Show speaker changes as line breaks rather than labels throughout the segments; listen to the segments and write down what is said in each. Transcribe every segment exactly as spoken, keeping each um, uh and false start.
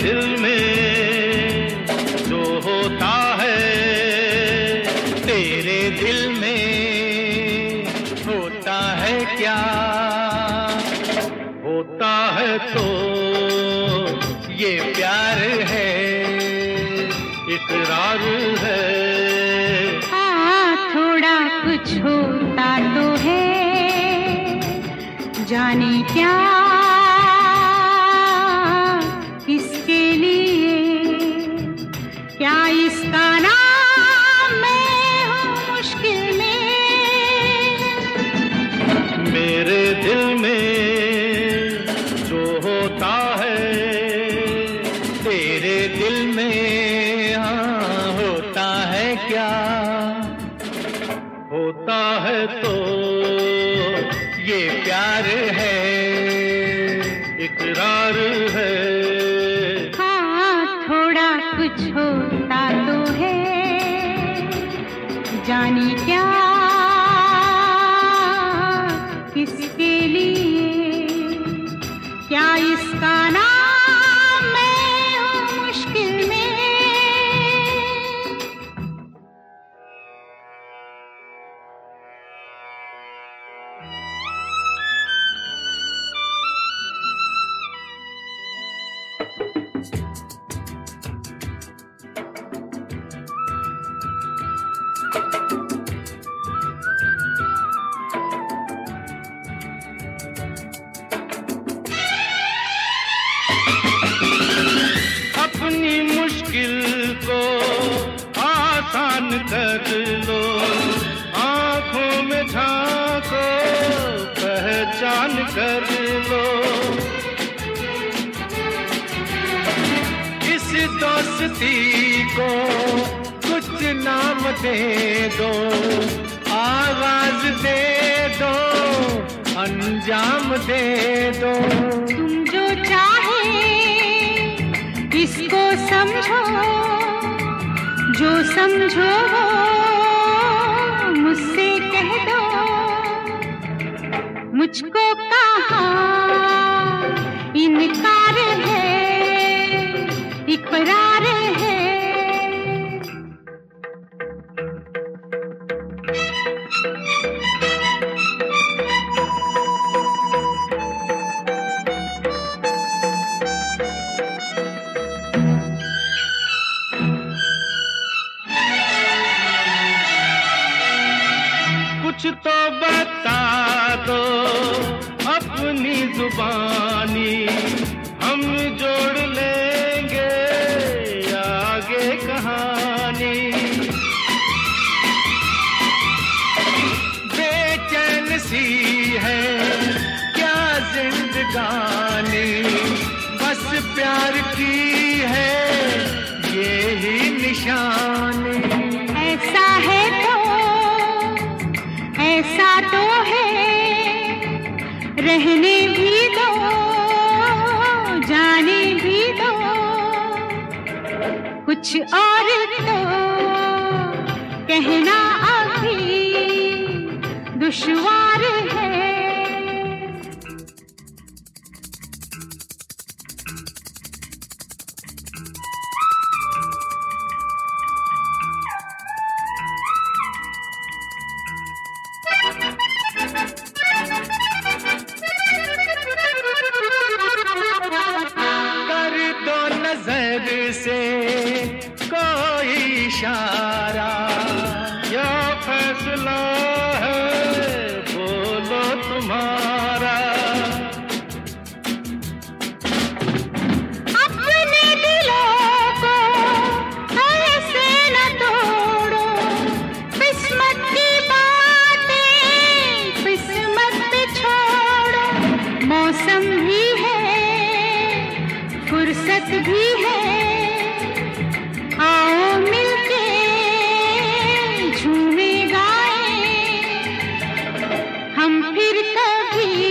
दिल में जो होता है, तेरे दिल में होता है क्या? होता है तो ये प्यार है, इकरार है।
हाँ, थोड़ा कुछ होता तो है, जाने क्या किसके लिए, क्या इसका नाम मैं हूँ मुश्किल में।
मेरे दिल में जो होता है, तेरे दिल में हाँ होता है क्या? होता है तो ये प्यार है, इकरार है।
हाँ, थोड़ा कुछ होता तो है, जाने क्या किसके लिए, क्या इसका नाम मैं हूँ मुश्किल में।
अपनी मुश्किल को आसान कर लो, आंखों में झांको पहचान कर लो। इस दोस्ती को कुछ नाम दे दो, आवाज दे दो, अंजाम दे दो।
तुम जो चाहे इसको समझो, जो समझो वो मुझसे कह दो। मुझको कहाँ इनकार है, इकरार है।
कुछ तो बता दो अपनी जुबानी, हम जोड़ लेंगे आगे कहानी। बेचैन सी है क्या जिंदगानी, बस प्यार की है ये ही निशानी।
ऐसा है तो ऐसा तो है, रहने भी दो, जाने भी दो। कुछ और तो कहना अभी दुश्वार है।
कर दो नजर से कोई इशारा, या फैसला है बोलो तुम्हारा।
अपने दिलों को ऐसे न तोड़ो, किस्मत की बातें किस्मत पे छोड़ो। मौसम भी है, फुर्सत भी है, आओ मिलके झूमे गाए। हम फिर कभी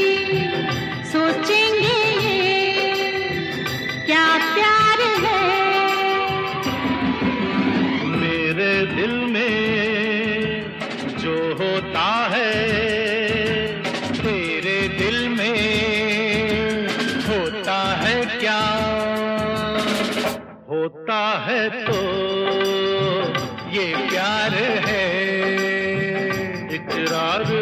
सोचेंगे क्या प्यार है।
मेरे दिल में जो होता है, तेरे दिल में होता है क्या? होता है तो ये प्यार है, इकरार